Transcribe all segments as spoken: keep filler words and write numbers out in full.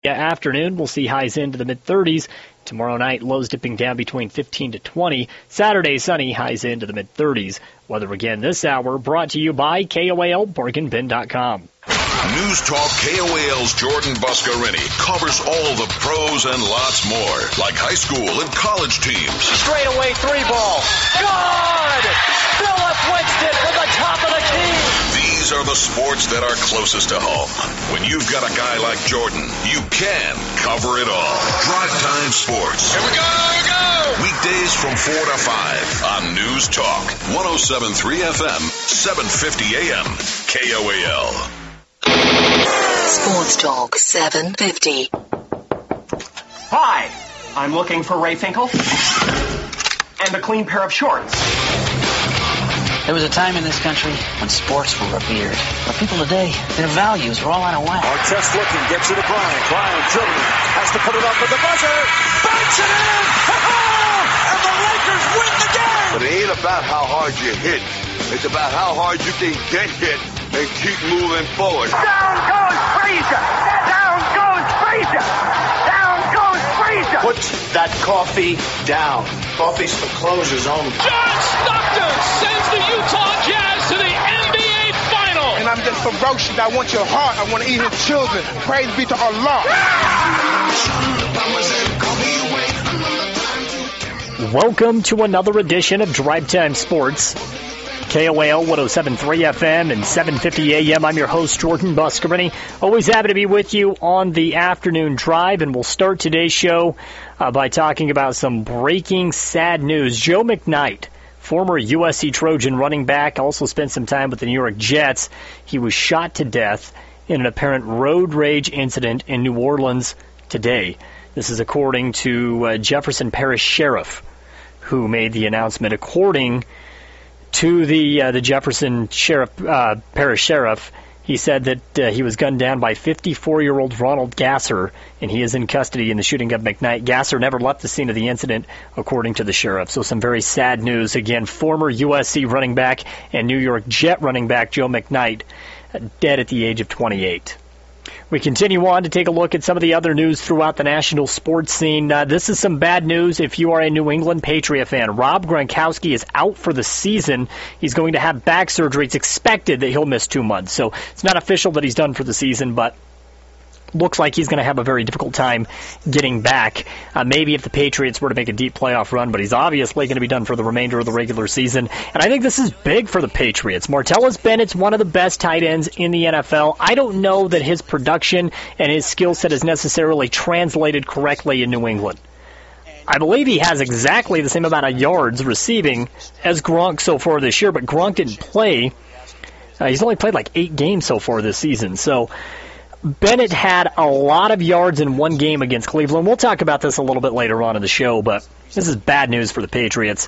Afternoon, we'll see highs into the mid-thirties. Tomorrow night, lows dipping down between fifteen to twenty. Saturday, sunny, highs into the mid-thirties. Weather again this hour, brought to you by K O A L, Borg and Ben dot com. News Talk K O A L's Jordan Buscarini covers all the pros and lots more, like high school and college teams. Straightaway three ball. Good! Philip Winston from the top of the key. These are the sports that are closest to home. When you've got a guy like Jordan, you can cover it all. Drive Time Sports. Here we go, here we go! Weekdays from four to five on News Talk, one oh seven point three F M, seven fifty A M, K O A L. Sports Talk seven fifty. Hi, I'm looking for Ray Finkel and a clean pair of shorts. There was a time in this country when sports were revered. But people today, their values are all out of whack. Artest looking, gets it to Bryant. Bryant dribbling, has to put it up with the buzzer. Banks it in! And the Lakers win the game! But it ain't about how hard you hit. It's about how hard you can get hit and keep moving forward. Down goes Frazier! Down goes Frazier! Down goes Frazier! Put that coffee down. Coffee's for closers only. John Stockton sends the Utah Jazz to the N B A Final! And I'm just ferocious. I want your heart. I want to eat his children. Praise be to Allah. Welcome to another edition of Drive Time Sports. K O A L one oh seven point three F M and seven fifty A M. I'm your host, Jordan Buscarini. Always happy to be with you on the afternoon drive, and we'll start today's show uh, by talking about some breaking sad news. Joe McKnight, former U S C Trojan running back, also spent some time with the New York Jets. He was shot to death in an apparent road rage incident in New Orleans today. This is according to uh, Jefferson Parish Sheriff, who made the announcement. According to the uh, the Jefferson Sheriff uh, Parish Sheriff, he said that uh, he was gunned down by fifty-four-year-old Ronald Gasser, and he is in custody in the shooting of McKnight. Gasser never left the scene of the incident, according to the sheriff. So some very sad news. Again, former U S C running back and New York Jet running back Joe McKnight, uh, dead at the age of twenty-eight. We continue on to take a look at some of the other news throughout the national sports scene. Uh, this is some bad news if you are a New England Patriot fan. Rob Gronkowski is out for the season. He's going to have back surgery. It's expected that he'll miss two months. So it's not official that he's done for the season, but looks like he's going to have a very difficult time getting back. Uh, maybe if the Patriots were to make a deep playoff run, but he's obviously going to be done for the remainder of the regular season. And I think this is big for the Patriots. Martellus Bennett's one of the best tight ends in the N F L. I don't know that his production and his skill set is necessarily translated correctly in New England. I believe he has exactly the same amount of yards receiving as Gronk so far this year, but Gronk didn't play. Uh, he's only played like eight games so far this season. So Bennett had a lot of yards in one game against Cleveland. We'll talk about this a little bit later on in the show, but this is bad news for the Patriots.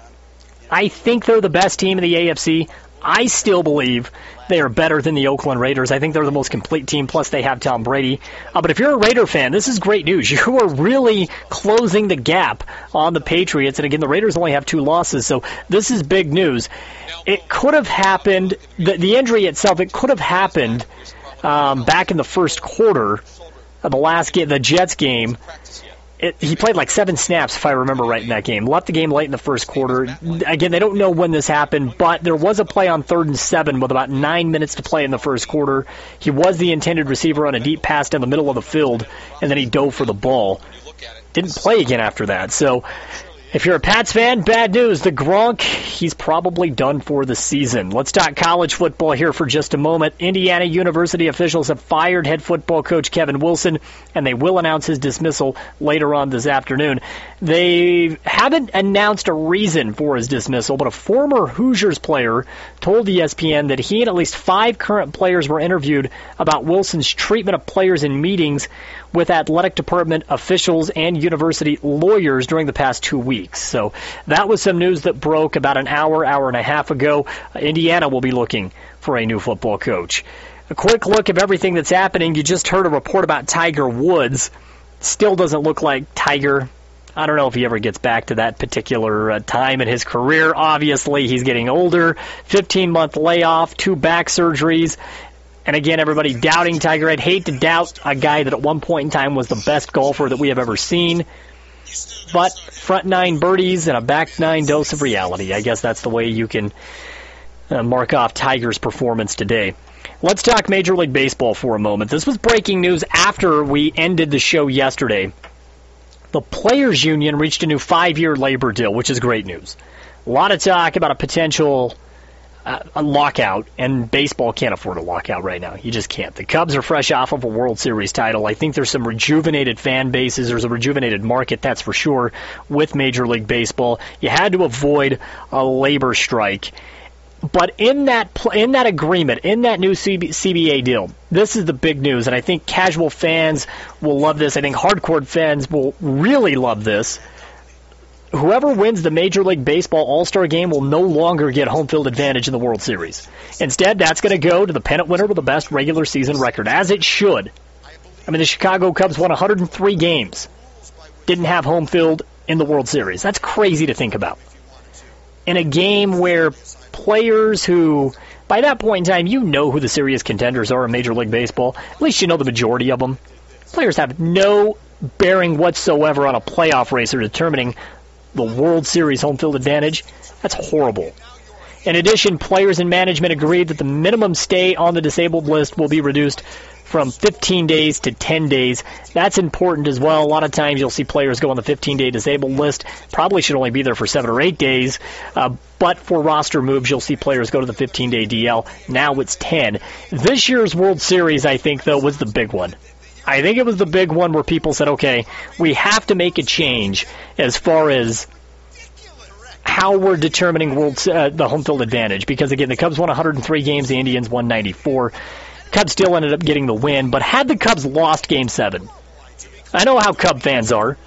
I think they're the best team in the A F C. I still believe they are better than the Oakland Raiders. I think they're the most complete team, plus they have Tom Brady. Uh, but if you're a Raider fan, this is great news. You are really closing the gap on the Patriots. And again, the Raiders only have two losses, so this is big news. It could have happened, the, the injury itself, it could have happened Um, back in the first quarter of the last game, the Jets game. It, he played like seven snaps, if I remember right, in that game. Left the game late in the first quarter. Again, they don't know when this happened, but there was a play on third and seven with about nine minutes to play in the first quarter. He was the intended receiver on a deep pass down the middle of the field, and then he dove for the ball. Didn't play again after that. So if you're a Pats fan, bad news. The Gronk, he's probably done for the season. Let's talk college football here for just a moment. Indiana University officials have fired head football coach Kevin Wilson, and they will announce his dismissal later on this afternoon. They haven't announced a reason for his dismissal, but a former Hoosiers player told E S P N that he and at least five current players were interviewed about Wilson's treatment of players in meetings with athletic department officials and university lawyers during the past two weeks. So that was some news that broke about an hour, hour and a half ago. Uh, Indiana will be looking for a new football coach. A quick look at everything that's happening. You just heard a report about Tiger Woods. Still doesn't look like Tiger. I don't know if he ever gets back to that particular uh, time in his career. Obviously, he's getting older. fifteen-month layoff, two back surgeries. And again, everybody doubting Tiger. I'd hate to doubt a guy that at one point in time was the best golfer that we have ever seen. But front nine birdies and a back nine dose of reality. I guess that's the way you can uh, mark off Tiger's performance today. Let's talk Major League Baseball for a moment. This was breaking news after we ended the show yesterday. The Players Union reached a new five-year labor deal, which is great news. A lot of talk about a potential uh, a lockout, and baseball can't afford a lockout right now. You just can't. The Cubs are fresh off of a World Series title. I think there's some rejuvenated fan bases. There's a rejuvenated market, that's for sure, with Major League Baseball. You had to avoid a labor strike. But in that pl- in that agreement, in that new C B- C B A deal, this is the big news, and I think casual fans will love this. I think hardcore fans will really love this. Whoever wins the Major League Baseball All-Star Game will no longer get home field advantage in the World Series. Instead, that's going to go to the pennant winner with the best regular season record, as it should. I mean, the Chicago Cubs won one hundred three games, didn't have home field in the World Series. That's crazy to think about. In a game where players who, by that point in time, you know who the serious contenders are in Major League Baseball. At least you know the majority of them. Players have no bearing whatsoever on a playoff race or determining the World Series home field advantage. That's horrible. In addition, players and management agreed that the minimum stay on the disabled list will be reduced from fifteen days to ten days. That's important as well. A lot of times you'll see players go on the fifteen-day disabled list. Probably should only be there for seven or eight days. Uh, but for roster moves, you'll see players go to the fifteen-day D L. Now it's ten. This year's World Series, I think, though, was the big one. I think it was the big one where people said, okay, we have to make a change as far as how we're determining world uh, the home field advantage. Because, again, the Cubs won one hundred three games, the Indians won ninety-four. Cubs still ended up getting the win, but had the Cubs lost Game seven, I know how Cub fans are.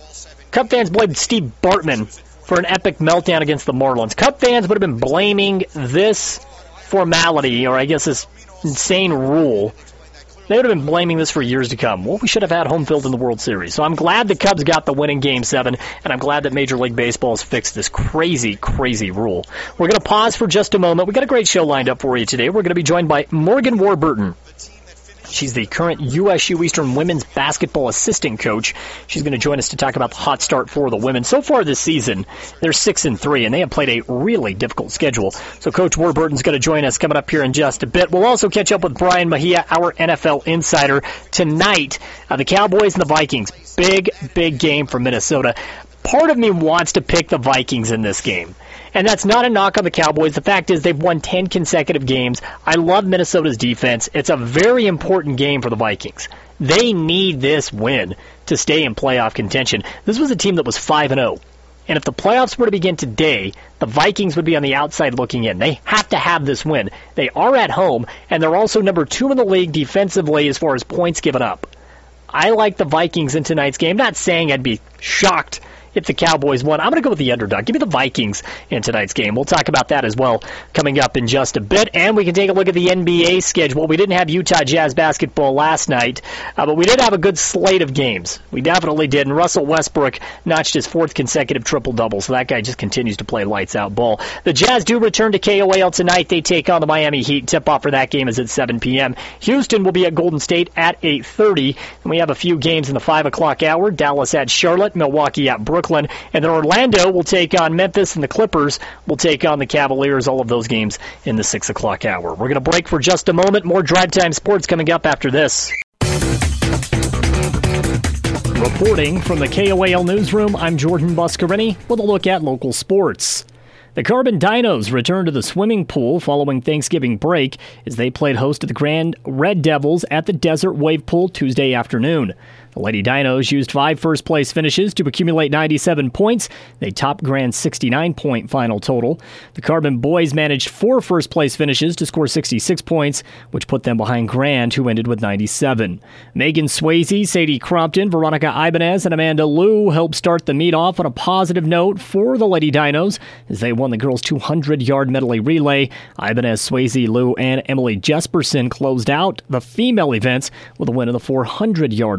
Cub fans blamed Steve Bartman for an epic meltdown against the Marlins. Cub fans would have been blaming this formality, or I guess this insane rule. They would have been blaming this for years to come. Well, we should have had home field in the World Series. So I'm glad the Cubs got the win in Game seven, and I'm glad that Major League Baseball has fixed this crazy, crazy rule. We're going to pause for just a moment. We've got a great show lined up for you today. We're going to be joined by Morgan Warburton. She's the current U S U Eastern women's basketball assistant coach. She's going to join us to talk about the hot start for the women. So far this season, they're six and three, and they have played a really difficult schedule. So Coach Warburton's going to join us coming up here in just a bit. We'll also catch up with Brian Mejia, our N F L insider, tonight. Uh, the Cowboys and the Vikings. Big, big game for Minnesota. Part of me wants to pick the Vikings in this game. And that's not a knock on the Cowboys. The fact is they've won ten consecutive games. I love Minnesota's defense. It's a very important game for the Vikings. They need this win to stay in playoff contention. This was a team that was five and oh. And if the playoffs were to begin today, the Vikings would be on the outside looking in. They have to have this win. They are at home, and they're also number two in the league defensively as far as points given up. I like the Vikings in tonight's game. Not saying I'd be shocked if the Cowboys won. I'm going to go with the underdog. Give me the Vikings in tonight's game. We'll talk about that as well coming up in just a bit. And we can take a look at the N B A schedule. We didn't have Utah Jazz basketball last night, uh, but we did have a good slate of games. We definitely did. And Russell Westbrook notched his fourth consecutive triple-double, so that guy just continues to play lights-out ball. The Jazz do return to K O A L tonight. They take on the Miami Heat. Tip-off for that game is at seven p.m. Houston will be at Golden State at eight thirty. And we have a few games in the five o'clock hour. Dallas at Charlotte, Milwaukee at Brooklyn. And then Orlando will take on Memphis, and the Clippers will take on the Cavaliers. All of those games in the six o'clock hour. We're going to break for just a moment. More Drive Time Sports coming up after this. Reporting from the K O A L Newsroom, I'm Jordan Buscarini with a look at local sports. The Carbon Dinos returned to the swimming pool following Thanksgiving break as they played host to the Grand Red Devils at the Desert Wave Pool Tuesday afternoon. The Lady Dinos used five first-place finishes to accumulate ninety-seven points. They topped Grand's sixty-nine point final total. The Carbon Boys managed four first-place finishes to score sixty-six points, which put them behind Grand, who ended with ninety-seven. Megan Swayze, Sadie Crompton, Veronica Ibanez, and Amanda Liu helped start the meet off on a positive note for the Lady Dinos as they won the girls' two hundred yard medley relay. Ibanez, Swayze, Liu, and Emily Jesperson closed out the female events with a win in the four hundred yard free relay.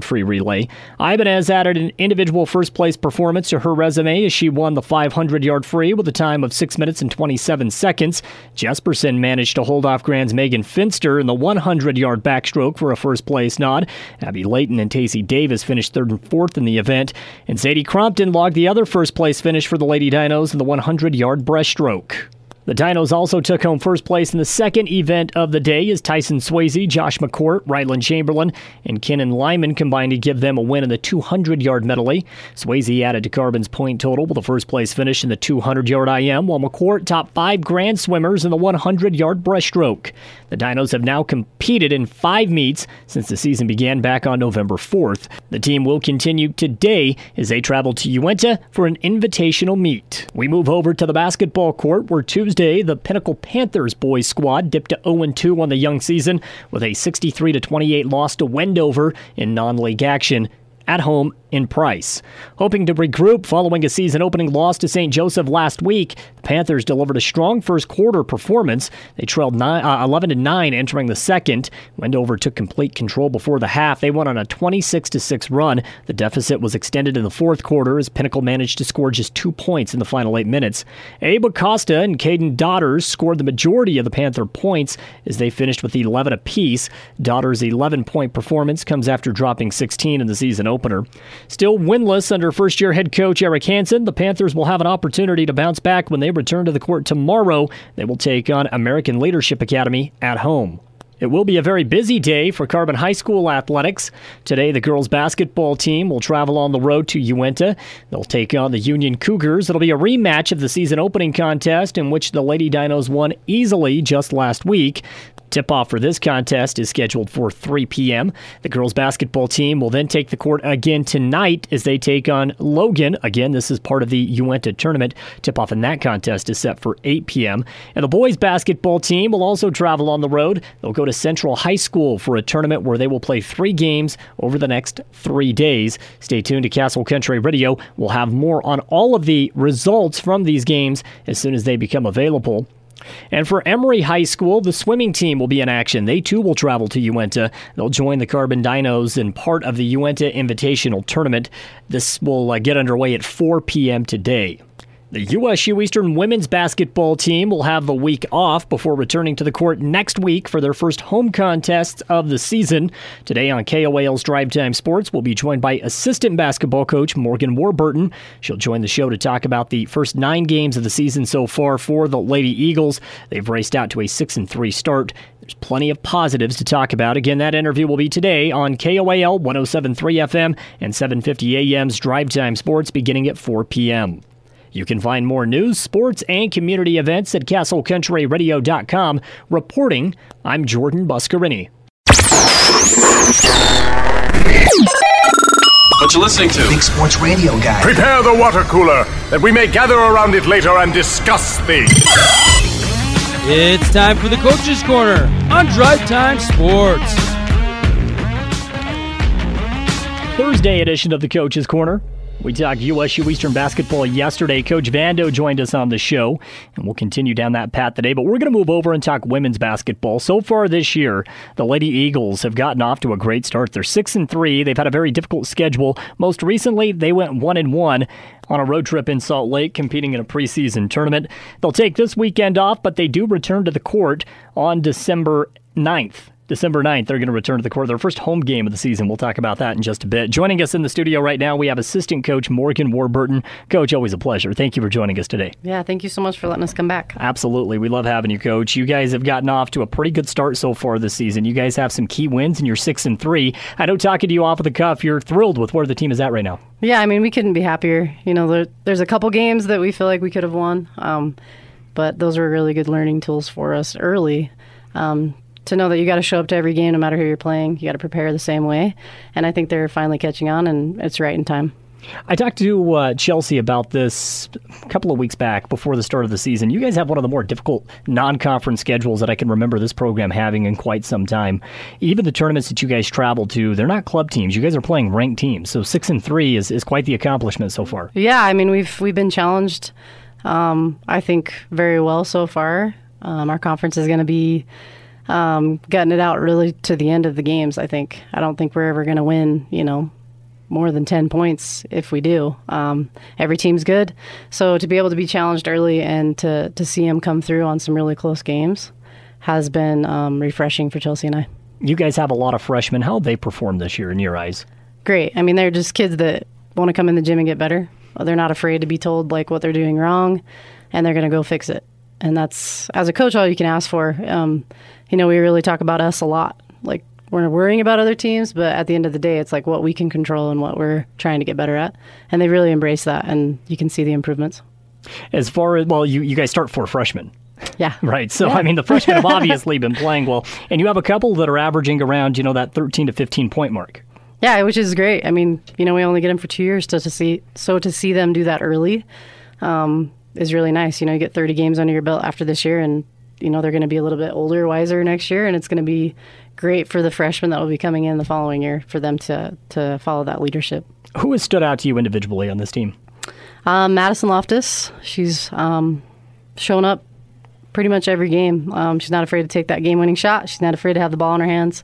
relay. Ibanez added an individual first-place performance to her resume as she won the five hundred yard free with a time of six minutes and twenty-seven seconds. Jesperson managed to hold off Grand's Megan Finster in the one hundred yard backstroke for a first-place nod. Abby Layton and Tacey Davis finished third and fourth in the event. And Sadie Crompton logged the other first-place finish for the Lady Dinos in the one hundred yard breaststroke. The Dinos also took home first place in the second event of the day as Tyson Swayze, Josh McCourt, Ryland Chamberlain, and Kenan Lyman combined to give them a win in the two hundred yard medley. Swayze added to Carbon's point total with a first-place finish in the two hundred yard I M, while McCourt topped five grand swimmers in the one hundred yard breaststroke. The Dinos have now competed in five meets since the season began back on November fourth. The team will continue today as they travel to Uinta for an invitational meet. We move over to the basketball court where Tuesday the Pinnacle Panthers boys squad dipped to oh and two on the young season with a sixty-three to twenty-eight loss to Wendover in non-league action at home in Price. Hoping to regroup following a season-opening loss to Saint Joseph last week, the Panthers delivered a strong first-quarter performance. They trailed eleven to nine entering the second. Wendover took complete control before the half. They went on a twenty-six to six run. The deficit was extended in the fourth quarter as Pinnacle managed to score just two points in the final eight minutes. Abe Acosta and Caden Daughters scored the majority of the Panther points as they finished with eleven apiece. Daughters' eleven-point performance comes after dropping sixteen in the season opener. Still winless under first-year head coach Eric Hansen, the Panthers will have an opportunity to bounce back when they return to the court tomorrow. They will take on American Leadership Academy at home. It will be a very busy day for Carbon High School athletics. Today, the girls' basketball team will travel on the road to Uinta. They'll take on the Union Cougars. It'll be a rematch of the season opening contest in which the Lady Dinos won easily just last week. Tip-off for this contest is scheduled for three p.m. The girls' basketball team will then take the court again tonight as they take on Logan. Again, this is part of the Uinta tournament. Tip-off in that contest is set for eight p.m. And the boys' basketball team will also travel on the road. They'll go to Central High School for a tournament where they will play three games over the next three days. Stay tuned to Castle Country Radio. We'll have more on all of the results from these games as soon as they become available. And for Emory High School, the swimming team will be in action. They too will travel to Uinta. They'll join the Carbon Dinos in part of the Uinta Invitational Tournament. This will uh, get underway at four p.m. today. The U S U Eastern women's basketball team will have the week off before returning to the court next week for their first home contests of the season. Today on K O A L's Drive Time Sports, we'll be joined by assistant basketball coach Morgan Warburton. She'll join the show to talk about the first nine games of the season so far for the Lady Eagles. They've raced out to a six and three start. There's plenty of positives to talk about. Again, that interview will be today on K O A L one oh seven point three F M and seven fifty A M's Drive Time Sports beginning at four p.m. You can find more news, sports, and community events at castle country radio dot com. Reporting, I'm Jordan Buscarini. What you listening to? Big Sports Radio Guy. Prepare the water cooler, that we may gather around it later and discuss things. It's time for the Coach's Corner on Drive Time Sports. Thursday edition of the Coach's Corner. We talked U S U Eastern basketball yesterday. Coach Vando joined us on the show, and we'll continue down that path today. But we're going to move over and talk women's basketball. So far this year, the Lady Eagles have gotten off to a great start. They're six and three. They've had a very difficult schedule. Most recently, they went one and one on a road trip in Salt Lake, competing in a preseason tournament. They'll take this weekend off, but they do return to the court on December ninth. December ninth, they're going to return to the court. Their first home game of the season. We'll talk about that in just a bit. Joining us in the studio right now, we have assistant coach Morgan Warburton. Coach, always a pleasure. Thank you for joining us today. Yeah, thank you so much for letting us come back. Absolutely. We love having you, Coach. You guys have gotten off to a pretty good start so far this season. You guys have some key wins, and you're six and three. I know talking to you off of the cuff, you're thrilled with where the team is at right now. Yeah, I mean, we couldn't be happier. You know, there, there's a couple games that we feel like we could have won, um, but those were really good learning tools for us early. Um, to know that you got to show up to every game no matter who you're playing. You got to prepare the same way. And I think they're finally catching on, and it's right in time. I talked to uh, Chelsea about this a couple of weeks back before the start of the season. You guys have one of the more difficult non-conference schedules that I can remember this program having in quite some time. Even the tournaments that you guys travel to, they're not club teams. You guys are playing ranked teams. So six and three is, is quite the accomplishment so far. Yeah, I mean, we've we've been challenged, um, I think, very well so far. Um, our conference is going to be Um, getting it out really to the end of the games, I think. I don't think we're ever going to win, you know, more than ten points if we do. Um, every team's good. So to be able to be challenged early and to, to see him come through on some really close games has been um, refreshing for Chelsea and I. You guys have a lot of freshmen. How have they performed this year in your eyes? Great. I mean, they're just kids that want to come in the gym and get better. They're not afraid to be told like what they're doing wrong, and they're going to go fix it. And that's, as a coach, all you can ask for. Um, you know, we really talk about us a lot. Like, we're worrying about other teams, but at the end of the day, it's like what we can control and what we're trying to get better at. And they really embrace that, and you can see the improvements. As far as, well, you, you guys start four freshmen. Yeah. Right. So, yeah. I mean, the freshmen have obviously been playing well. And you have a couple that are averaging around, you know, that thirteen to fifteen point mark. Yeah, which is great. I mean, you know, we only get them for two years, to, to see so to see them do that early um, is really nice. You know, you get thirty games under your belt after this year, and, you know, they're going to be a little bit older, wiser next year, and it's going to be great for the freshmen that will be coming in the following year for them to, to follow that leadership. Who has stood out to you individually on this team? Um, Madison Loftus. She's um, shown up pretty much every game. Um, she's not afraid to take that game-winning shot. She's not afraid to have the ball in her hands.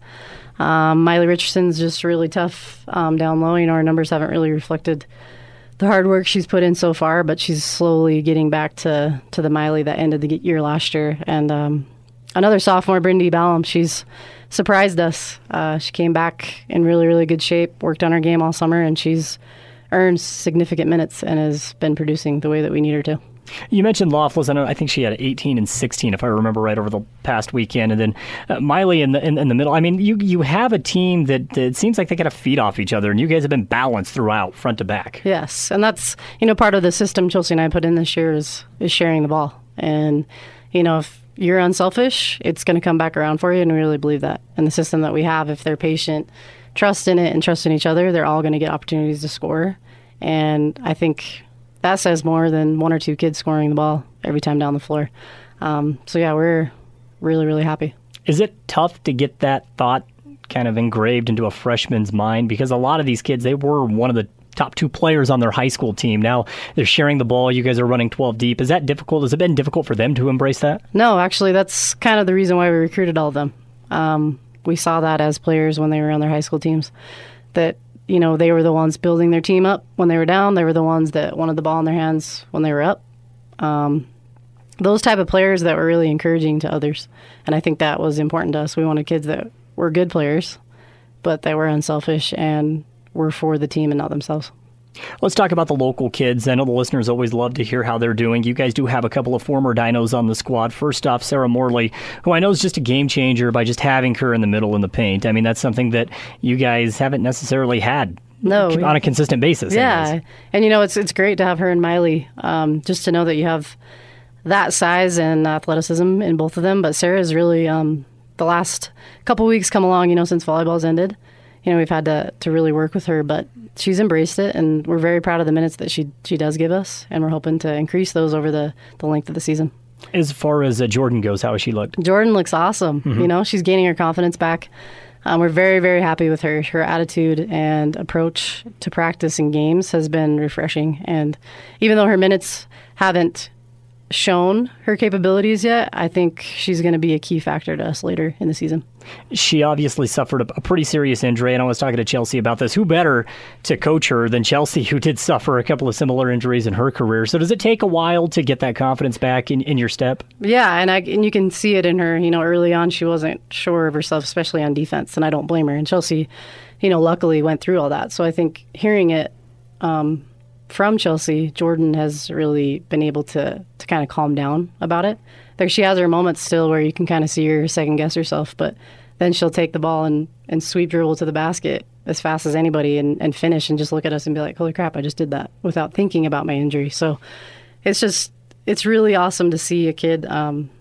Um, Miley Richardson's just really tough um, down low. You know, her numbers haven't really reflected the hard work she's put in so far, but she's slowly getting back to, to the Miley that ended the year last year. And um, another sophomore, Brindy Ballum, she's surprised us. Uh, she came back in really, really good shape, worked on her game all summer, and she's earned significant minutes and has been producing the way that we need her to. You mentioned Loftus. I know. I think she had eighteen and sixteen, if I remember right, over the past weekend. And then uh, Miley in the in, in the middle. I mean, you you have a team that, that it seems like they got to feed off each other, and you guys have been balanced throughout, front to back. Yes, and that's, you know, part of the system Chelsea and I put in this year is is sharing the ball. And, you know, if you're unselfish, it's going to come back around for you, and we really believe that. And the system that we have, if they're patient, trust in it, and trust in each other, they're all going to get opportunities to score. And I think that says more than one or two kids scoring the ball every time down the floor. Um, so, yeah, we're really, really happy. Is it tough to get that thought kind of engraved into a freshman's mind? Because a lot of these kids, they were one of the top two players on their high school team. Now they're sharing the ball. You guys are running twelve deep. Is that difficult? Has it been difficult for them to embrace that? No, actually, that's kind of the reason why we recruited all of them. Um, we saw that as players when they were on their high school teams, that you know, they were the ones building their team up when they were down. They were the ones that wanted the ball in their hands when they were up. Um, those type of players that were really encouraging to others. And I think that was important to us. We wanted kids that were good players, but that were unselfish and were for the team and not themselves. Let's talk about the local kids. I know the listeners always love to hear how they're doing. You guys do have a couple of former Dinos on the squad. First off, Sarah Morley, who I know is just a game changer by just having her in the middle in the paint. I mean, that's something that you guys haven't necessarily had no, on a consistent basis. Yeah, anyways. And you know, it's it's great to have her and Miley, um, just to know that you have that size and athleticism in both of them. But Sarah's really, um, the last couple weeks come along, you know, since volleyball's ended. You know, we've had to, to really work with her, but she's embraced it, and we're very proud of the minutes that she she does give us, and we're hoping to increase those over the, the length of the season. As far as uh, Jordan goes, how has she looked? Jordan looks awesome. Mm-hmm. You know, she's gaining her confidence back. Um, we're very, very happy with her. Her attitude and approach to practice and games has been refreshing, and even though her minutes haven't shown her capabilities yet, I think she's going to be a key factor to us later in the season. She obviously suffered a, a pretty serious injury, and I was talking to Chelsea about this. Who better to coach her than Chelsea, who did suffer a couple of similar injuries in her career? So does it take a while to get that confidence back in, in your step? Yeah, and I and you can see it in her. You know, early on she wasn't sure of herself, especially on defense, and I don't blame her. And Chelsea, you know, luckily went through all that. So I think hearing it um, from Chelsea, Jordan has really been able to, to kind of calm down about it. There, she has her moments still where you can kind of see her second guess herself, but then she'll take the ball and, and sweep dribble to the basket as fast as anybody and, and finish and just look at us and be like, holy crap, I just did that without thinking about my injury. So it's just, it's really awesome to see a kid, um,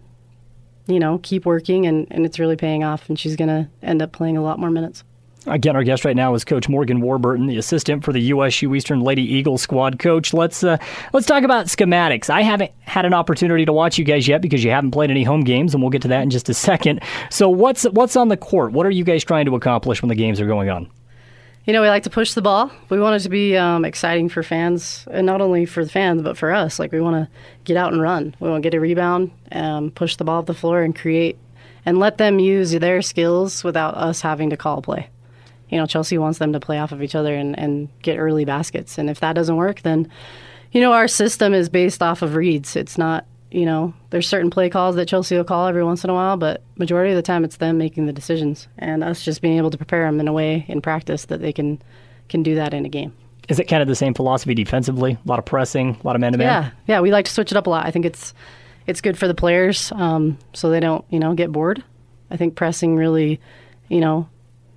you know, keep working, and, and it's really paying off, and she's going to end up playing a lot more minutes. Again, our guest right now is Coach Morgan Warburton, the assistant for the U S U Eastern Lady Eagles squad. Coach, let's uh, let's talk about schematics. I haven't had an opportunity to watch you guys yet because you haven't played any home games, and we'll get to that in just a second. So what's what's on the court? What are you guys trying to accomplish when the games are going on? You know, we like to push the ball. We want it to be um, exciting for fans, and not only for the fans, but for us. Like, we want to get out and run. We want to get a rebound, um, push the ball up the floor, and create, and let them use their skills without us having to call play. you know, Chelsea wants them to play off of each other and, and get early baskets. And if that doesn't work, then, you know, our system is based off of reads. It's not, you know, there's certain play calls that Chelsea will call every once in a while, but majority of the time it's them making the decisions and us just being able to prepare them in a way in practice that they can can do that in a game. Is it kind of the same philosophy defensively? A lot of pressing, a lot of man-to-man? Yeah, yeah, we like to switch it up a lot. I think it's it's good for the players um, so they don't, you know, get bored. I think pressing really, you know,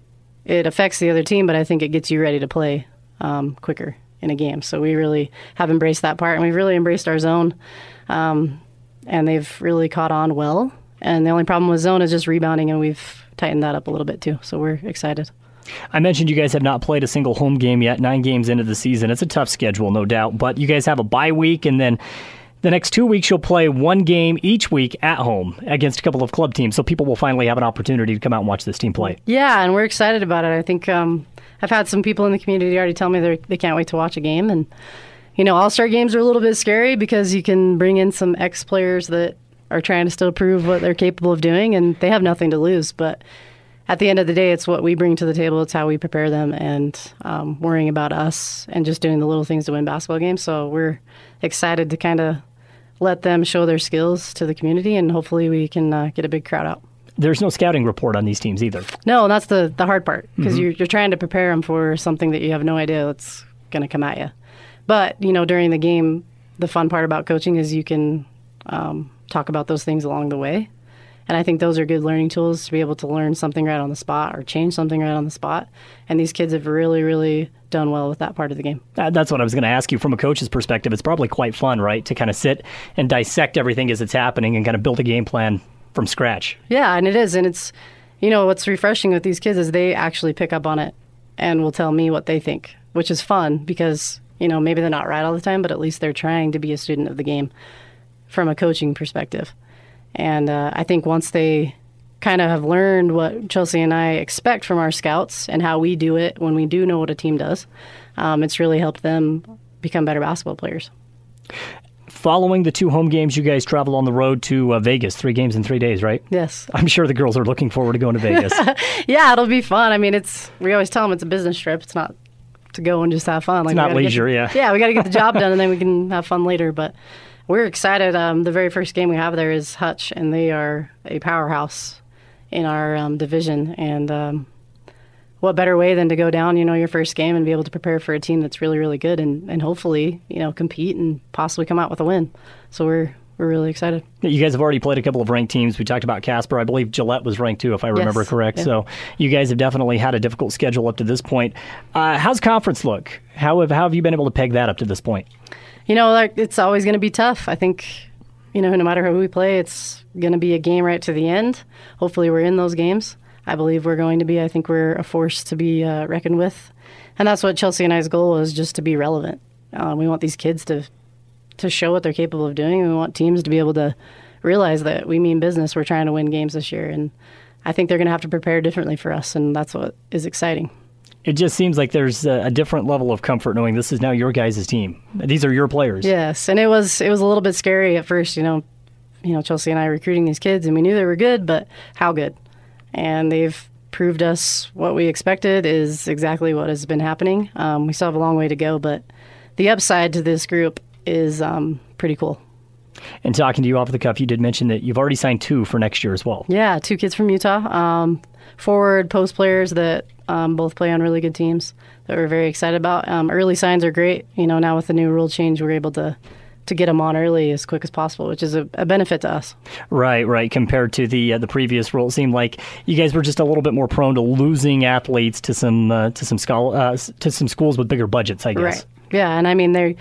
it affects the other team, but I think it gets you ready to play um, quicker in a game. So we really have embraced that part, and we've really embraced our zone, um, and they've really caught on well. And the only problem with zone is just rebounding, and we've tightened that up a little bit too. So we're excited. I mentioned you guys have not played a single home game yet, nine games into the season. It's a tough schedule, no doubt, but you guys have a bye week, and then the next two weeks you'll play one game each week at home against a couple of club teams, so people will finally have an opportunity to come out and watch this team play. Yeah, and we're excited about it. I think um, I've had some people in the community already tell me they they can't wait to watch a game, and you know, all-star games are a little bit scary because you can bring in some ex-players that are trying to still prove what they're capable of doing, and they have nothing to lose, but at the end of the day, it's what we bring to the table. It's how we prepare them, and um, worrying about us and just doing the little things to win basketball games. So we're excited to kind of let them show their skills to the community, and hopefully we can uh, get a big crowd out. There's no scouting report on these teams either. No, and that's the, the hard part, because Mm-hmm. you're, you're trying to prepare them for something that you have no idea that's going to come at you. But, you know, during the game, the fun part about coaching is you can um, talk about those things along the way. And I think those are good learning tools to be able to learn something right on the spot or change something right on the spot. And these kids have really, really done well with that part of the game. Uh, that's what I was going to ask you. From a coach's perspective, it's probably quite fun, right, to kind of sit and dissect everything as it's happening and kind of build a game plan from scratch. Yeah, and it is. And it's, you know, what's refreshing with these kids is they actually pick up on it and will tell me what they think, which is fun because, you know, maybe they're not right all the time, but at least they're trying to be a student of the game from a coaching perspective. And uh, I think once they kind of have learned what Chelsea and I expect from our scouts and how we do it when we do know what a team does, um, it's really helped them become better basketball players. Following the two home games, you guys travel on the road to uh, Vegas, three games in three days, right? Yes. I'm sure the girls are looking forward to going to Vegas. Yeah, it'll be fun. I mean, it's we always tell them it's a business trip. It's not to go and just have fun. Like, it's not leisure, the, yeah. Yeah, we got to get the job done, and then we can have fun later, but we're excited. Um, the very first game we have there is Hutch, and they are a powerhouse in our um, division. And um, what better way than to go down, you know, your first game and be able to prepare for a team that's really, really good and, and hopefully, you know, compete and possibly come out with a win. So we're we're really excited. You guys have already played a couple of ranked teams. We talked about Casper. I believe Gillette was ranked too, if I remember yes. correct. Yeah. So you guys have definitely had a difficult schedule up to this point. Uh, how's conference look? How have, how have you been able to peg that up to this point? You know, like, it's always going to be tough. I think, you know, no matter who we play, it's going to be a game right to the end. Hopefully we're in those games. I believe we're going to be. I think we're a force to be uh, reckoned with. And that's what Chelsea and I's goal is, just to be relevant. Uh, we want these kids to to show what they're capable of doing. We want teams to be able to realize that we mean business. We're trying to win games this year. And I think they're going to have to prepare differently for us, and that's what is exciting. It just seems like there's a different level of comfort knowing this is now your guys' team. These are your players. Yes, and it was it was a little bit scary at first, you know, you know, Chelsea and I recruiting these kids, and we knew they were good, but how good? And they've proved us what we expected is exactly what has been happening. Um, we still have a long way to go, but the upside to this group is um, pretty cool. And talking to you off the cuff, you did mention that you've already signed two for next year as well. Yeah, two kids from Utah, um, forward, post players that um, both play on really good teams that we're very excited about. Um, early signs are great. You know, now with the new rule change, we're able to to get them on early as quick as possible, which is a, a benefit to us. Right, right. Compared to the uh, the previous rule, it seemed like you guys were just a little bit more prone to losing athletes to some uh, to some school, uh, to some schools with bigger budgets, I guess. Right. Yeah, and I mean, they're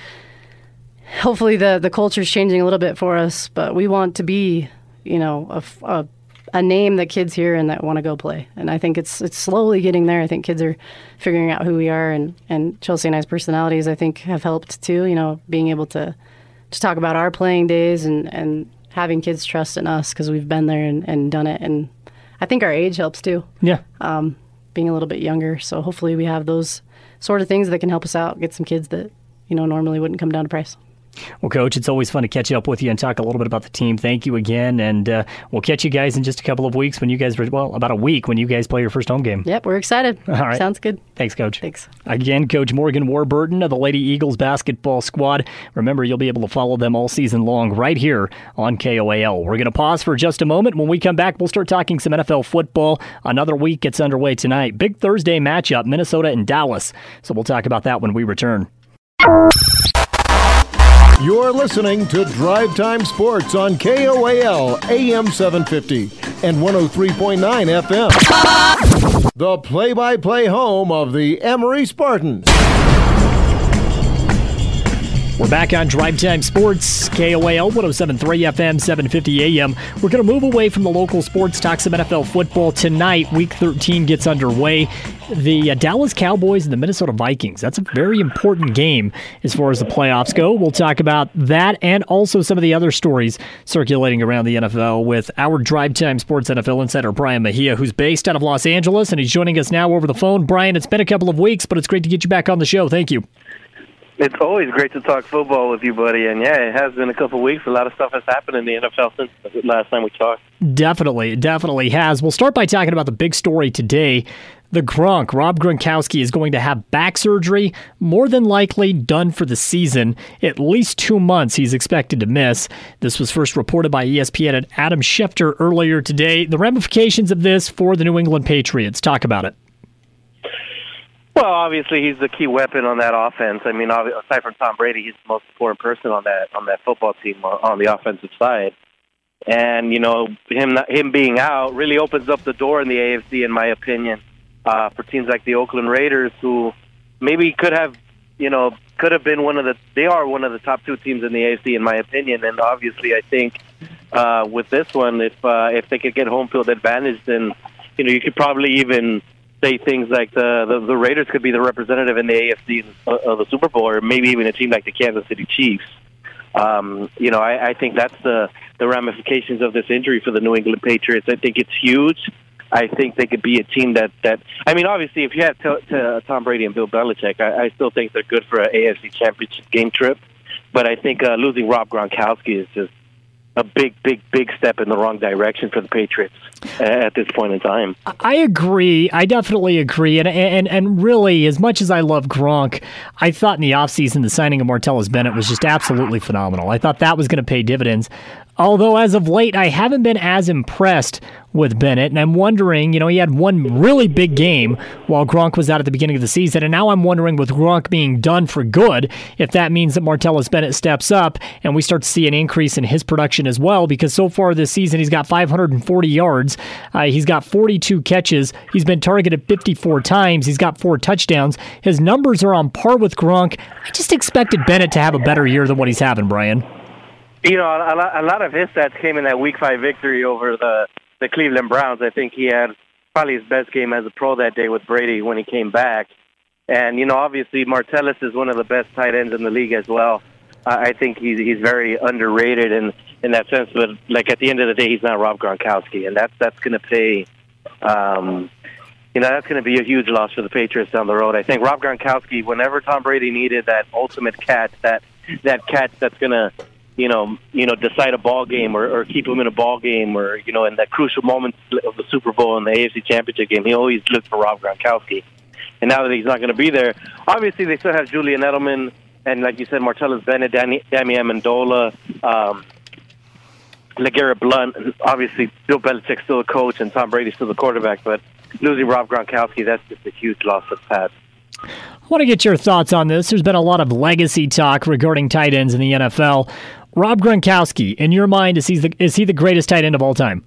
hopefully the the culture's changing a little bit for us, but we want to be, you know, a, a, a name that kids hear and that want to go play. And I think it's it's slowly getting there. I think kids are figuring out who we are, and, and Chelsea and I's personalities, I think, have helped too, you know, being able to, to talk about our playing days and, and having kids trust in us because we've been there and, and done it. And I think our age helps too. Yeah. Um, being a little bit younger. So hopefully we have those sort of things that can help us out, get some kids that, you know, normally wouldn't come down to price. Well, Coach, it's always fun to catch up with you and talk a little bit about the team. Thank you again, and uh, we'll catch you guys in just a couple of weeks when you guys, well, about a week when you guys play your first home game. Yep, we're excited. All right. Sounds good. Thanks, Coach. Thanks. Again, Coach Morgan Warburton of the Lady Eagles basketball squad. Remember, you'll be able to follow them all season long right here on K O A L. We're going to pause for just a moment. When we come back, we'll start talking some N F L football. Another week gets underway tonight. Big Thursday matchup, Minnesota and Dallas. So we'll talk about that when we return. You're listening to Drive Time Sports on K O A L, A M seven fifty and one oh three point nine F M. The play-by-play home of the Emory Spartans. We're back on Drive Time Sports, K O A L, one oh seven point three F M, seven fifty A M. We're going to move away from the local sports, talk some N F L football. Tonight, Week thirteen gets underway. The uh, Dallas Cowboys and the Minnesota Vikings. That's a very important game as far as the playoffs go. We'll talk about that and also some of the other stories circulating around the N F L with our Drive Time Sports N F L insider, Brian Mejia, who's based out of Los Angeles, and he's joining us now over the phone. Brian, it's been a couple of weeks, but it's great to get you back on the show. Thank you. It's always great to talk football with you, buddy. And, yeah, it has been a couple of weeks. A lot of stuff has happened in the N F L since the last time we talked. Definitely, definitely has. We'll start by talking about the big story today. The Gronk, Rob Gronkowski, is going to have back surgery, more than likely done for the season. At least two months he's expected to miss. This was first reported by E S P N and Adam Schefter earlier today. The ramifications of this for the New England Patriots. Talk about it. Well, obviously, he's the key weapon on that offense. I mean, aside from Tom Brady, he's the most important person on that on that football team on the offensive side. And, you know, him him being out really opens up the door in the A F C, in my opinion, uh, for teams like the Oakland Raiders, who maybe could have, you know, could have been one of the, they are one of the top two teams in the A F C, in my opinion. And obviously, I think uh, with this one, if uh, if they could get home field advantage, then, you know, you could probably even say things like the, the the Raiders could be the representative in the A F C of the Super Bowl, or maybe even a team like the Kansas City Chiefs. Um, you know, I, I think that's the, the ramifications of this injury for the New England Patriots. I think it's huge. I think they could be a team that, that I mean, obviously, if you have to, to Tom Brady and Bill Belichick, I, I still think they're good for an A F C Championship game trip. But I think uh, losing Rob Gronkowski is just a big, big, big step in the wrong direction for the Patriots at this point in time. I agree. I definitely agree. And and and really, as much as I love Gronk, I thought in the offseason the signing of Martellus Bennett was just absolutely phenomenal. I thought that was going to pay dividends. Although, as of late, I haven't been as impressed with Bennett, and I'm wondering, you know, he had one really big game while Gronk was out at the beginning of the season, and now I'm wondering, with Gronk being done for good, if that means that Martellus Bennett steps up and we start to see an increase in his production as well, because so far this season he's got five hundred forty yards, uh, he's got forty-two catches, he's been targeted fifty-four times, he's got four touchdowns. His numbers are on par with Gronk. I just expected Bennett to have a better year than what he's having, Brian. You know, a lot, a lot of his stats came in that Week five victory over the, the Cleveland Browns. I think he had probably his best game as a pro that day with Brady when he came back. And, you know, obviously Martellus is one of the best tight ends in the league as well. Uh, I think he's he's very underrated in, in that sense. But, like, at the end of the day, he's not Rob Gronkowski. And that's, that's going to pay, um, you know, that's going to be a huge loss for the Patriots down the road. I think Rob Gronkowski, whenever Tom Brady needed that ultimate catch, that, that catch that's going to, you know, you know, decide a ball game or, or keep him in a ball game, or, you know, in that crucial moment of the Super Bowl and the A F C Championship game, he always looked for Rob Gronkowski. And now that he's not going to be there, obviously they still have Julian Edelman and, like you said, Martellus Bennett, Danny, Danny Amendola, um, LeGarrette Blount. Obviously, Bill Belichick's still a coach and Tom Brady's still the quarterback, but losing Rob Gronkowski, that's just a huge loss for the Pats. I want to get your thoughts on this. There's been a lot of legacy talk regarding tight ends in the N F L. Rob Gronkowski, in your mind, is he the, is he the greatest tight end of all time?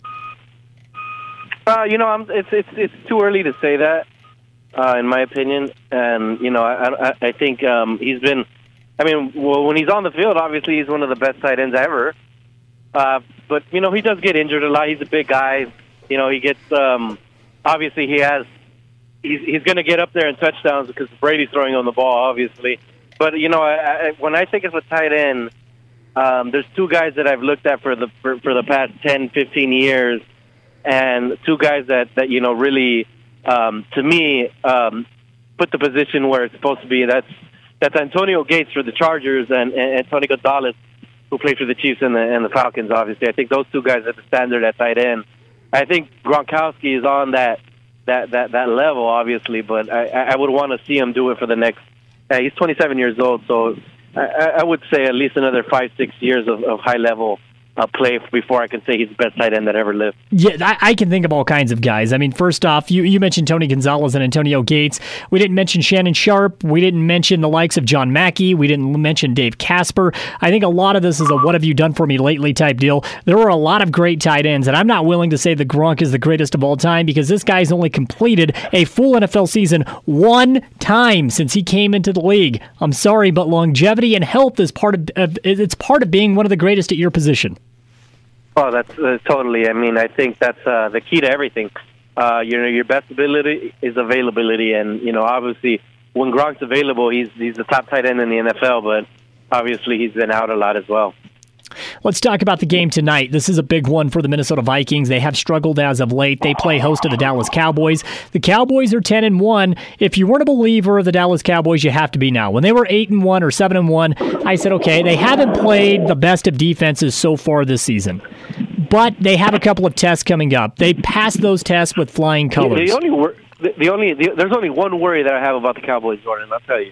Uh, you know, I'm, it's it's it's too early to say that, uh, in my opinion. And you know, I I, I think um, he's been. I mean, well, when he's on the field, obviously he's one of the best tight ends ever. Uh, but you know, he does get injured a lot. He's a big guy. You know, he gets. Um, obviously, he has. He's he's going to get up there in touchdowns because Brady's throwing on the ball, obviously. But you know, I, I, when I think of a tight end. Um, there's two guys that I've looked at for the for, for the past ten, fifteen years, and two guys that, that you know, really, um, to me, um, put the position where it's supposed to be. That's that's Antonio Gates for the Chargers and, and, and Tony Gonzalez, who played for the Chiefs and the, and the Falcons, obviously. I think those two guys are the standard at tight end. I think Gronkowski is on that that, that, that level, obviously, but I, I would want to see him do it for the next uh, – he's twenty-seven years old, so I, I would say at least another five, six years of, of high-level uh, play before I can say he's the best tight end that ever lived. Yeah, I, I can think of all kinds of guys. I mean, first off, you, you mentioned Tony Gonzalez and Antonio Gates. We didn't mention Shannon Sharp. We didn't mention the likes of John Mackey. We didn't mention Dave Casper. I think a lot of this is a what have you done for me lately type deal. There were a lot of great tight ends, and I'm not willing to say that Gronk is the greatest of all time because this guy's only completed a full N F L season one time since he came into the league. I'm sorry, but longevity and health is part of, of it's part of being one of the greatest at your position. Oh, that's uh, totally. I mean, I think that's uh, the key to everything. Uh, you know, your best ability is availability, and you know, obviously, when Gronk's available, he's he's the top tight end in the N F L. But obviously, he's been out a lot as well. Let's talk about the game tonight. This is a big one for the Minnesota Vikings. They have struggled as of late. They play host to the Dallas Cowboys. The Cowboys are ten and one. If you weren't a believer of the Dallas Cowboys, you have to be now. When they were eight and one or seven and one, I said, okay, they haven't played the best of defenses so far this season. But they have a couple of tests coming up. They passed those tests with flying colors. The only, wor- the, the only the, there's only one worry that I have about the Cowboys, Jordan. I'll tell you,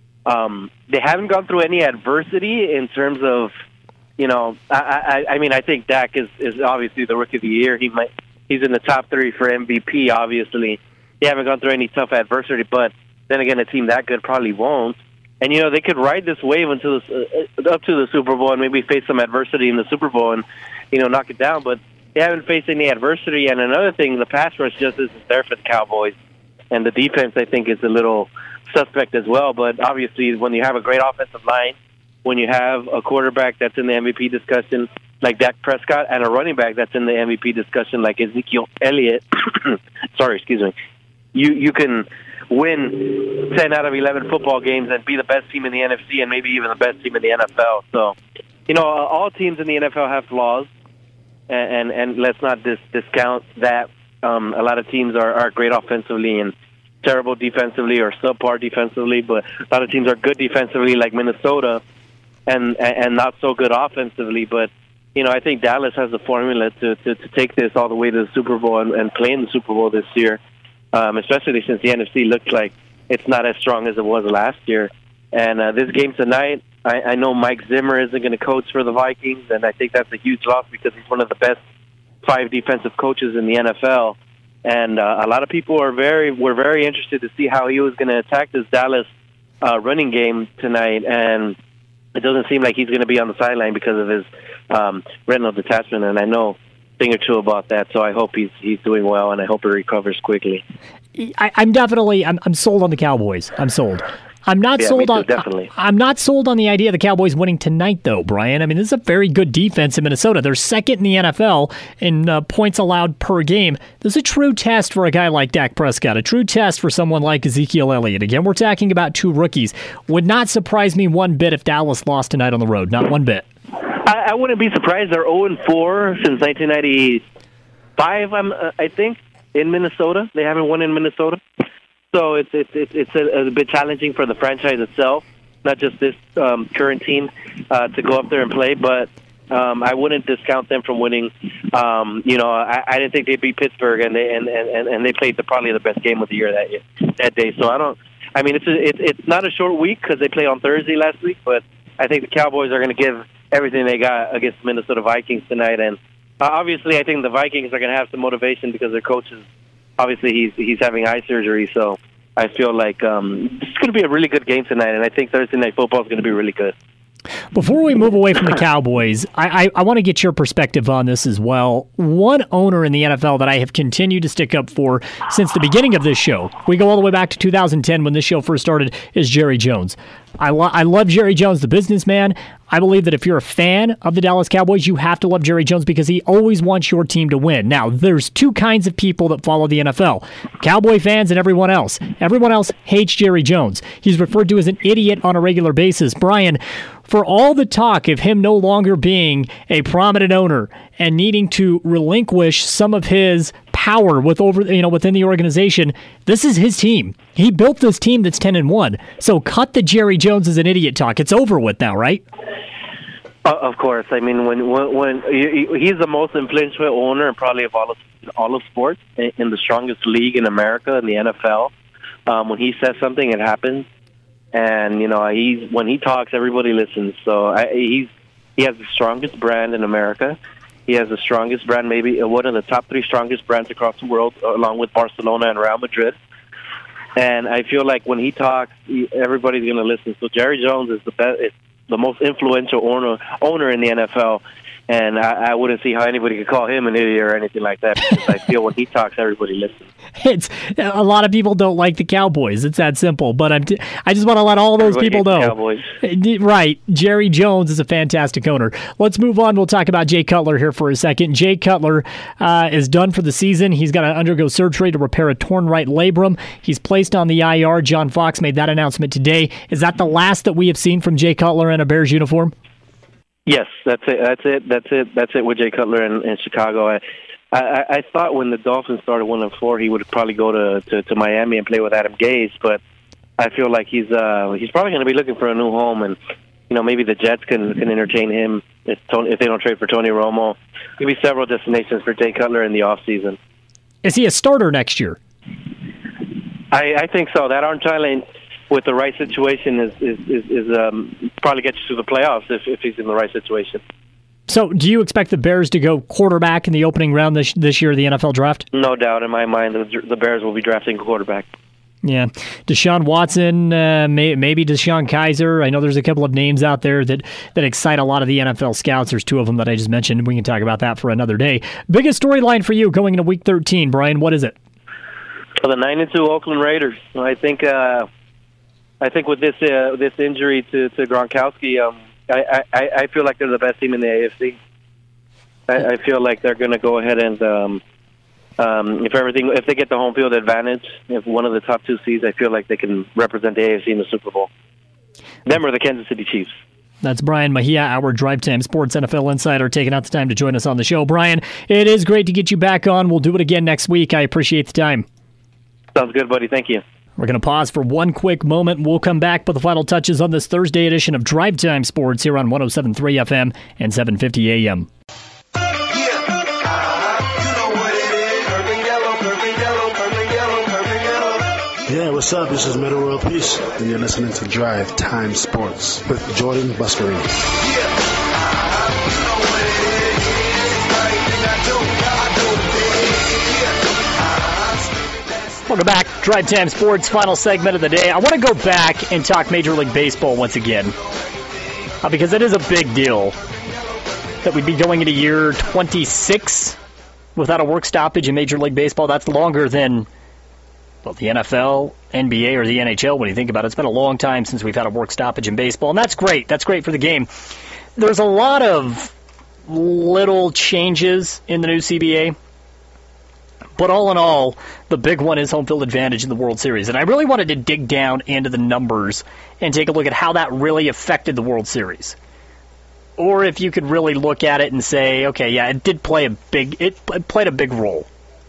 um, they haven't gone through any adversity in terms of, you know, I, I, I mean, I think Dak is, is obviously the rookie of the year. He might he's in the top three for M V P. Obviously, they haven't gone through any tough adversity. But then again, a team that good probably won't. And you know, they could ride this wave until the, uh, up to the Super Bowl and maybe face some adversity in the Super Bowl and, you know, knock it down. But they haven't faced any adversity. And another thing, the pass rush just isn't there for the Cowboys. And the defense, I think, is a little suspect as well. But obviously, when you have a great offensive line, when you have a quarterback that's in the M V P discussion like Dak Prescott and a running back that's in the M V P discussion like Ezekiel Elliott, sorry, excuse me, you you can win ten out of eleven football games and be the best team in the N F C and maybe even the best team in the N F L. So, you know, all teams in the N F L have flaws, and and, and let's not dis- discount that. Um, a lot of teams are, are great offensively and terrible defensively or subpar defensively, but a lot of teams are good defensively like Minnesota and and not so good offensively. But, you know, I think Dallas has the formula to, to, to take this all the way to the Super Bowl and, and play in the Super Bowl this year. Um, especially since the N F C looks like it's not as strong as it was last year. And uh, this game tonight, I, I know Mike Zimmer isn't going to coach for the Vikings, and I think that's a huge loss because he's one of the best five defensive coaches in the N F L. And uh, a lot of people are very were very interested to see how he was going to attack this Dallas uh, running game tonight. And it doesn't seem like he's going to be on the sideline because of his um, retinal detachment. And I know thing or two about that, so I hope he's he's doing well, and I hope he recovers quickly. I, I'm definitely I'm, I'm sold on the Cowboys. I'm sold. I'm not yeah, sold me too, on. Definitely. I, I'm not sold on the idea of the Cowboys winning tonight, though, Brian. I mean, this is a very good defense in Minnesota. They're second in the N F L in uh, points allowed per game. This is a true test for a guy like Dak Prescott. A true test for someone like Ezekiel Elliott. Again, we're talking about two rookies. Would not surprise me one bit if Dallas lost tonight on the road. Not one bit. I, I wouldn't be surprised. They're oh and four since nineteen ninety-five. I'm, uh, I think, in Minnesota. They haven't won in Minnesota. So it's it's it's, it's a, a bit challenging for the franchise itself, not just this um, current team, uh, to go up there and play. But um, I wouldn't discount them from winning. Um, you know, I, I didn't think they beat Pittsburgh, and they and, and, and they played the, probably the best game of the year that that day. So I don't. I mean, it's a, it, it's not a short week because they played on Thursday last week, but I think the Cowboys are going to give everything they got against the Minnesota Vikings tonight. And uh, obviously, I think the Vikings are going to have some motivation because their coach is. Obviously, he's he's having eye surgery, so I feel like um, it's going to be a really good game tonight, and I think Thursday Night Football is going to be really good. Before we move away from the Cowboys, I, I, I want to get your perspective on this as well. One owner in the N F L that I have continued to stick up for since the beginning of this show, we go all the way back to two thousand ten when this show first started, is Jerry Jones. I, lo- I love Jerry Jones, the businessman. I believe that if you're a fan of the Dallas Cowboys, you have to love Jerry Jones because he always wants your team to win. Now, there's two kinds of people that follow the N F L, Cowboy fans and everyone else. Everyone else hates Jerry Jones. He's referred to as an idiot on a regular basis. Brian, for all the talk of him no longer being a prominent owner and needing to relinquish some of his power with over you know within the organization. This is his team. He built this team that's ten and one. So cut the Jerry Jones is an idiot talk. It's over with now, right? Uh, of course. I mean, when when, when he, he's the most influential owner and probably of all of all of sports in, in the strongest league in America, in the N F L. Um, when he says something, it happens. And you know, he's when he talks, everybody listens. So I, he's he has the strongest brand in America. He has the strongest brand, maybe one of the top three strongest brands across the world, along with Barcelona and Real Madrid. And I feel like when he talks, he, everybody's going to listen. So Jerry Jones is the best, is the most influential owner owner in the N F L. And I, I wouldn't see how anybody could call him an idiot or anything like that, because I feel when he talks, everybody listens. It's a lot of people don't like the Cowboys. It's that simple. But I'm t- I just want to let all those Everybody people know. Cowboys. Right. Jerry Jones is a fantastic owner. Let's move on. We'll talk about Jay Cutler here for a second. Jay Cutler uh, is done for the season. He's got to undergo surgery to repair a torn right labrum. He's placed on the I R. John Fox made that announcement today. Is that the last that we have seen from Jay Cutler in a Bears uniform? Yes, that's it. That's it. That's it. That's it with Jay Cutler in, in Chicago. I, I, I thought when the Dolphins started one and four, he would probably go to, to, to Miami and play with Adam Gase. But I feel like he's uh, he's probably going to be looking for a new home, and you know maybe the Jets can, can entertain him if Tony, if they don't trade for Tony Romo. Maybe several destinations for Jay Cutler in the off season. Is he a starter next year? I, I think so. That arm talent with the right situation is is is, is um, probably get you to the playoffs if, if he's in the right situation. So, do you expect the Bears to go quarterback in the opening round this this year of the N F L draft? No doubt in my mind, the, the Bears will be drafting a quarterback. Yeah, Deshaun Watson, uh, may, maybe Deshaun Kaiser. I know there's a couple of names out there that, that excite a lot of the N F L scouts. There's two of them that I just mentioned. We can talk about that for another day. Biggest storyline for you going into Week thirteen, Brian. What is it? For the nine and two Oakland Raiders, I think. Uh, I think with this uh, this injury to, to Gronkowski, um, I, I, I feel like they're the best team in the A F C. I, I feel like they're going to go ahead and um, um, if everything if they get the home field advantage, if one of the top two seeds, I feel like they can represent the A F C in the Super Bowl. Them or the Kansas City Chiefs. That's Brian Mejia, our Drive Time Sports N F L Insider, taking out the time to join us on the show. Brian, it is great to get you back on. We'll do it again next week. I appreciate the time. Sounds good, buddy. Thank you. We're going to pause for one quick moment. We'll come back with the final touches on this Thursday edition of Drive Time Sports here on one oh seven point three F M and seven fifty A M. Yeah, what's up? This is Middle World Peace, and you're listening to Drive Time Sports with Jordan Buscarini. Welcome back. Drive Time Sports, final segment of the day. I want to go back and talk Major League Baseball once again, uh, because it is a big deal that we'd be going into year twenty-six without a work stoppage in Major League Baseball. That's longer than, well, the N F L, N B A, or the N H L when you think about it. It's been a long time since we've had a work stoppage in baseball, and that's great. That's great for the game. There's a lot of little changes in the new C B A. But all in all, the big one is home field advantage in the World Series. And I really wanted to dig down into the numbers and take a look at how that really affected the World Series. Or if you could really look at it and say, okay, yeah, it did play a big, it played a big role.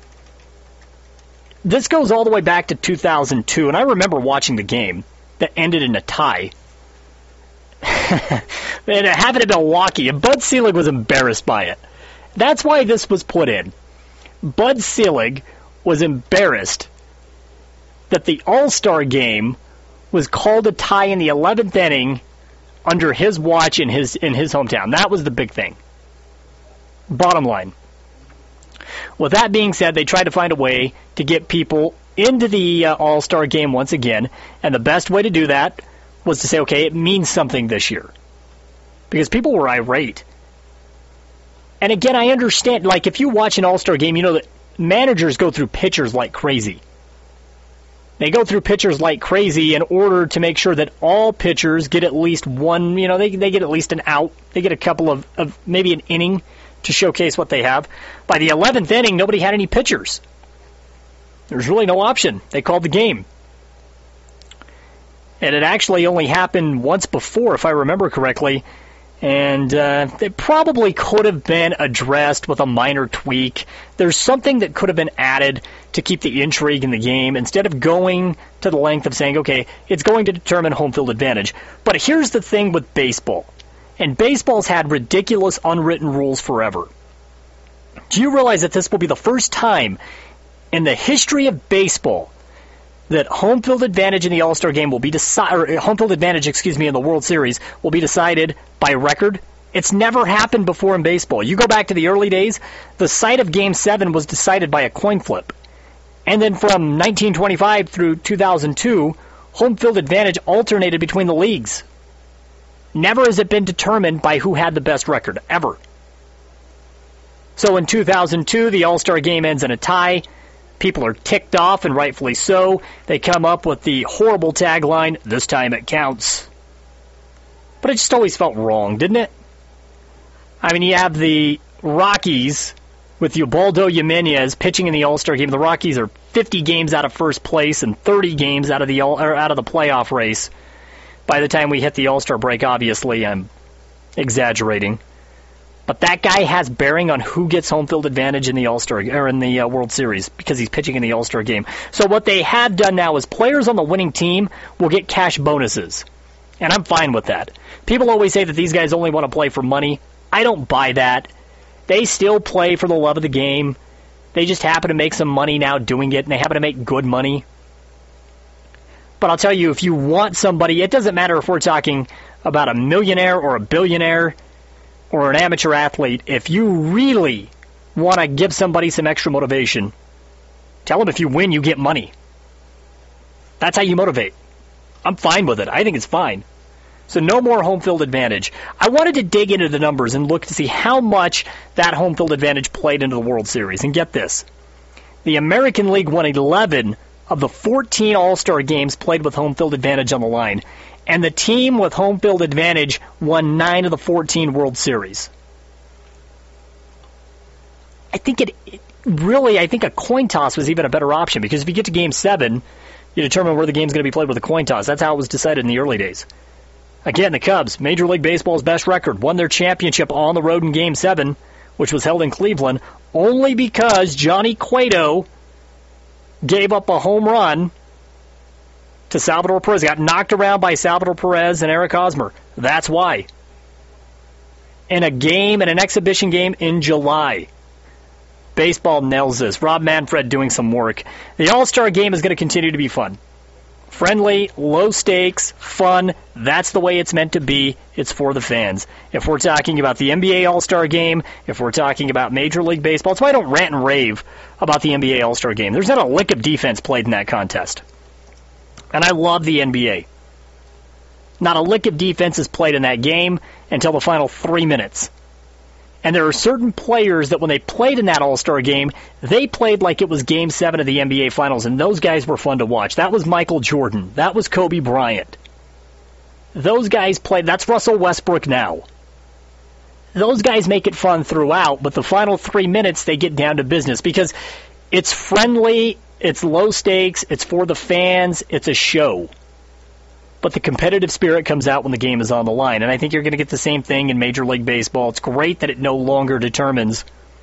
This goes all the way back to two thousand two, and I remember watching the game that ended in a tie. And it happened in Milwaukee, and Bud Selig was embarrassed by it. That's why this was put in. Bud Selig was embarrassed that the All-Star game was called a tie in the eleventh inning under his watch in his in his hometown. That was the big thing. Bottom line. With that being said, they tried to find a way to get people into the uh, All-Star game once again, and the best way to do that was to say, okay, it means something this year. Because people were irate. And again, I understand, like, if you watch an All-Star game, you know that managers go through pitchers like crazy. They go through pitchers like crazy in order to make sure that all pitchers get at least one, you know, they they get at least an out. They get a couple of, of maybe an inning to showcase what they have. By the eleventh inning, nobody had any pitchers. There's really no option. They called the game. And it actually only happened once before, if I remember correctly. And uh, it probably could have been addressed with a minor tweak. There's something that could have been added to keep the intrigue in the game instead of going to the length of saying, okay, it's going to determine home field advantage. But here's the thing with baseball. And baseball's had ridiculous unwritten rules forever. Do you realize that this will be the first time in the history of baseball that home field advantage in the All-Star game will be decided, or home field advantage, excuse me, in the World Series will be decided by record? It's never happened before in baseball. You go back to the early days, the site of Game seven was decided by a coin flip. And then from nineteen twenty-five through two thousand two, home field advantage alternated between the leagues. Never has it been determined by who had the best record, ever. So in two thousand two, the All-Star game ends in a tie. People are ticked off, and rightfully so. They come up with the horrible tagline, "This time it counts." But it just always felt wrong, didn't it? I mean, you have the Rockies with Ubaldo Jimenez pitching in the All-Star game. The Rockies are fifty games out of first place and thirty games out of the all, or out of the playoff race. By the time we hit the All-Star break, obviously, I'm exaggerating. But that guy has bearing on who gets home field advantage in the All-Star or in the uh, World Series because he's pitching in the All-Star game. So what they have done now is players on the winning team will get cash bonuses. And I'm fine with that. People always say that these guys only want to play for money. I don't buy that. They still play for the love of the game. They just happen to make some money now doing it, and they happen to make good money. But I'll tell you, if you want somebody, it doesn't matter if we're talking about a millionaire or a billionaire or an amateur athlete, if you really want to give somebody some extra motivation, tell them if you win, you get money. That's how you motivate. I'm fine with it. I think it's fine. So no more home field advantage. I wanted to dig into the numbers and look to see how much that home field advantage played into the World Series. And get this. The American League won eleven of the fourteen All-Star games played with home field advantage on the line. And the team with home field advantage won nine of the fourteen World Series. I think it, it really, I think a coin toss was even a better option because if you get to Game seven, you determine where the game's going to be played with a coin toss. That's how it was decided in the early days. Again, the Cubs, Major League Baseball's best record, won their championship on the road in Game seven, which was held in Cleveland, only because Johnny Cueto gave up a home run to Salvador Perez. Got knocked around by Salvador Perez and Eric Hosmer. That's why. In a game, in an exhibition game in July. Baseball nails this. Rob Manfred doing some work. The All-Star game is going to continue to be fun. Friendly, low stakes, fun. That's the way it's meant to be. It's for the fans. If we're talking about the N B A All-Star game, if we're talking about Major League Baseball, that's why I don't rant and rave about the N B A All-Star game. There's not a lick of defense played in that contest. And I love the N B A. Not a lick of defense is played in that game until the final three minutes. And there are certain players that when they played in that All-Star game, they played like it was Game seven of the N B A Finals, and those guys were fun to watch. That was Michael Jordan. That was Kobe Bryant. Those guys played. That's Russell Westbrook now. Those guys make it fun throughout, but the final three minutes, they get down to business because it's friendly, it's low stakes, it's for the fans, it's a show. But the competitive spirit comes out when the game is on the line. And I think you're going to get the same thing in Major League Baseball. It's great that it no longer determines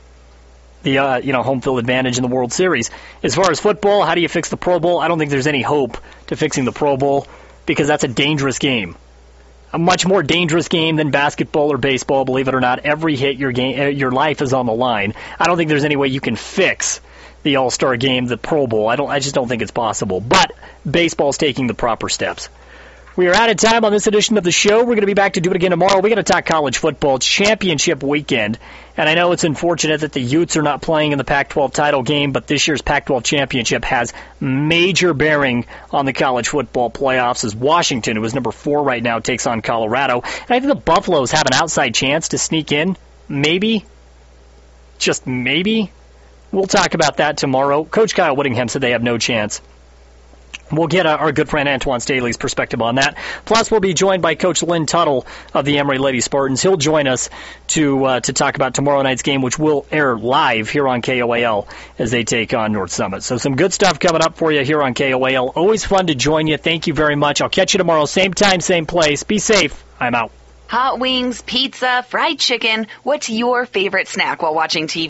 the uh, you know home field advantage in the World Series. As far as football, how do you fix the Pro Bowl? I don't think there's any hope to fixing the Pro Bowl because that's a dangerous game. A much more dangerous game than basketball or baseball, believe it or not. Every hit, your game, your life is on the line. I don't think there's any way you can fix the All-Star game, the Pro Bowl. I don't. I just don't think it's possible. But baseball's taking the proper steps. We are out of time on this edition of the show. We're going to be back to do it again tomorrow. We're going to talk college football. It's championship weekend. And I know it's unfortunate that the Utes are not playing in the Pac twelve title game, but this year's Pac twelve championship has major bearing on the college football playoffs as Washington, who is number four right now, takes on Colorado. And I think the Buffaloes have an outside chance to sneak in. Maybe. Just maybe. We'll talk about that tomorrow. Coach Kyle Whittingham said they have no chance. We'll get uh, our good friend Antoine Staley's perspective on that. Plus, we'll be joined by Coach Lynn Tuttle of the Emory Lady Spartans. He'll join us to uh, to talk about tomorrow night's game, which will air live here on K O A L as they take on North Summit. So some good stuff coming up for you here on K O A L. Always fun to join you. Thank you very much. I'll catch you tomorrow, same time, same place. Be safe. I'm out. Hot wings, pizza, fried chicken. What's your favorite snack while watching T V?